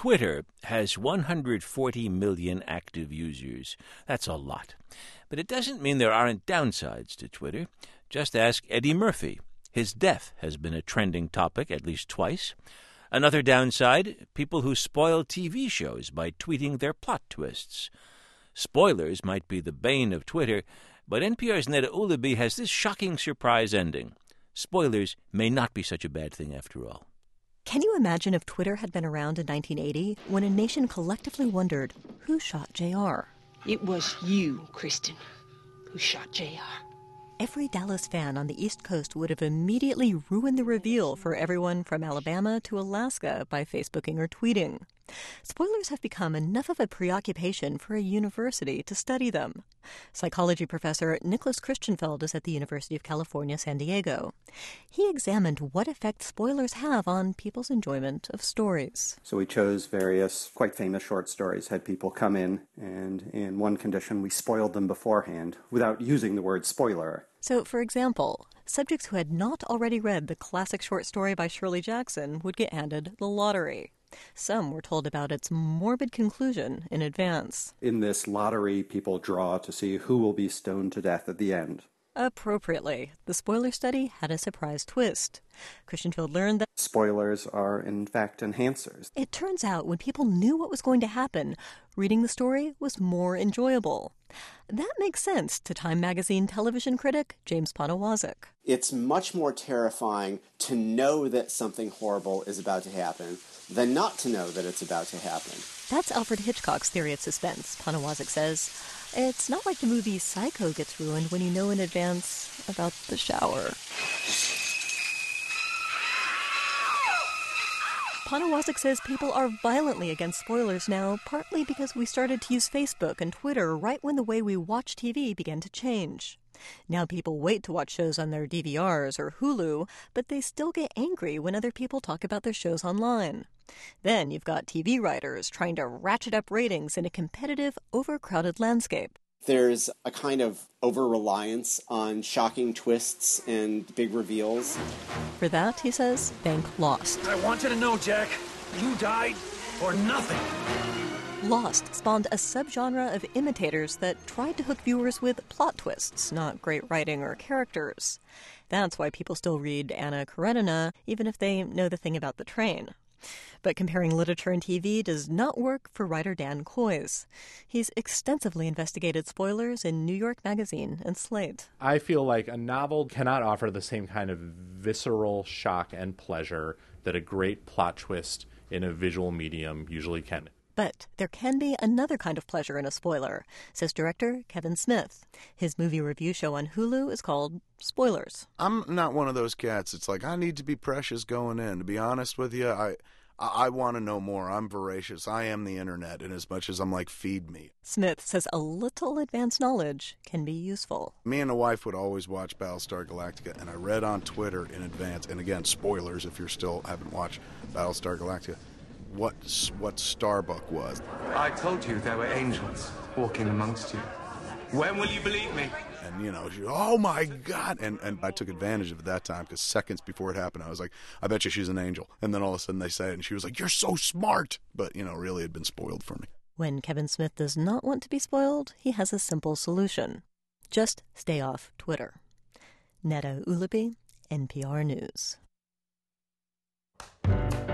Twitter has 140 million active users. That's a lot. But it doesn't mean there aren't downsides to Twitter. Just ask Eddie Murphy. His death has been a trending topic at least twice. Another downside, people who spoil TV shows by tweeting their plot twists. Spoilers might be the bane of Twitter, but NPR's Neda Ulaby has this shocking surprise ending. Spoilers may not be such a bad thing after all. Can you imagine if Twitter had been around in 1980 when a nation collectively wondered who shot JR? It was you, Kristen, who shot JR. Every Dallas fan on the East Coast would have immediately ruined the reveal for everyone from Alabama to Alaska by Facebooking or tweeting. Spoilers have become enough of a preoccupation for a university to study them. Psychology professor Nicholas Christenfeld is at the University of California, San Diego. He examined what effect spoilers have on people's enjoyment of stories. So we chose various quite famous short stories, had people come in, and in one condition we spoiled them beforehand without using the word spoiler. So, for example, subjects who had not already read the classic short story by Shirley Jackson would get handed The Lottery. Some were told about its morbid conclusion in advance. In this lottery, people draw to see who will be stoned to death at the end. Appropriately, the spoiler study had a surprise twist. Christenfeld learned that spoilers are, in fact, enhancers. It turns out when people knew what was going to happen, reading the story was more enjoyable. That makes sense to Time magazine television critic James Poniewozik. It's much more terrifying to know that something horrible is about to happen than not to know that it's about to happen. That's Alfred Hitchcock's theory of suspense, Poniewozik says. It's not like the movie Psycho gets ruined when you know in advance about the shower. Poniewozik says people are violently against spoilers now, partly because we started to use Facebook and Twitter right when the way we watch TV began to change. Now people wait to watch shows on their DVRs or Hulu, but they still get angry when other people talk about their shows online. Then you've got TV writers trying to ratchet up ratings in a competitive, overcrowded landscape. There's a kind of over-reliance on shocking twists and big reveals. For that, he says, thank Lost. I want you to know, Jack, you died for nothing. Lost spawned a subgenre of imitators that tried to hook viewers with plot twists, not great writing or characters. That's why people still read Anna Karenina, even if they know the thing about the train. But comparing literature and TV does not work for writer Dan Kois. He's extensively investigated spoilers in New York Magazine and Slate. I feel like a novel cannot offer the same kind of visceral shock and pleasure that a great plot twist in a visual medium usually can. But there can be another kind of pleasure in a spoiler, says director Kevin Smith. His movie review show on Hulu is called Spoilers. I'm not one of those cats. It's like, I need to be precious going in. To be honest with you, I want to know more. I'm voracious. I am the internet, and as much as I'm like, feed me. Smith says a little advanced knowledge can be useful. Me and the wife would always watch Battlestar Galactica, and I read on Twitter in advance, and again, spoilers if you still haven't watched Battlestar Galactica, what Starbuck was. I told you there were angels walking amongst you. When will you believe me? And, oh, my God. And I took advantage of it that time because seconds before it happened, I was like, I bet you she's an angel. And then all of a sudden they say it, and she was like, you're so smart. But, really had been spoiled for me. When Kevin Smith does not want to be spoiled, he has a simple solution. Just stay off Twitter. Neda Ulaby, NPR News.